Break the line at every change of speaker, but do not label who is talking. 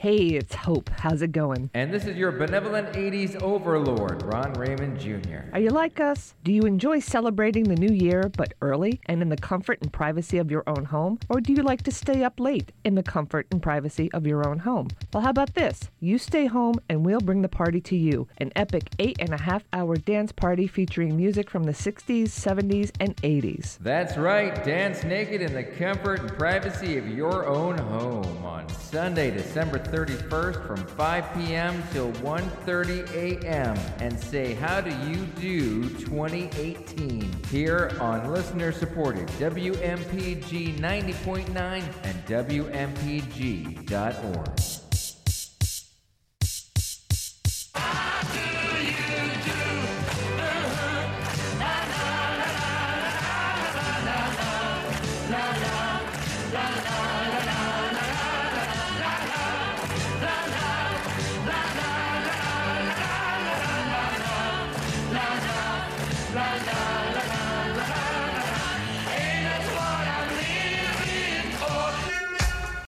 Hey, it's Hope. How's it going?
And this is your benevolent 80s overlord, Ron Raymond Jr.
Are you like us? Do you enjoy celebrating the new year, but early and in the comfort and privacy of your own home? Or do you like to stay up late in the comfort and privacy of your own home? Well, how about this? You stay home and we'll bring the party to you. An epic 8.5-hour dance party featuring music from the 60s, 70s, and 80s.
That's right. Dance naked in the comfort and privacy of your own home on Sunday, December 31st from 5 p.m. till 1:30 a.m. And say, how do you do 2018? Here on listener-supported WMPG 90.9 and WMPG.org.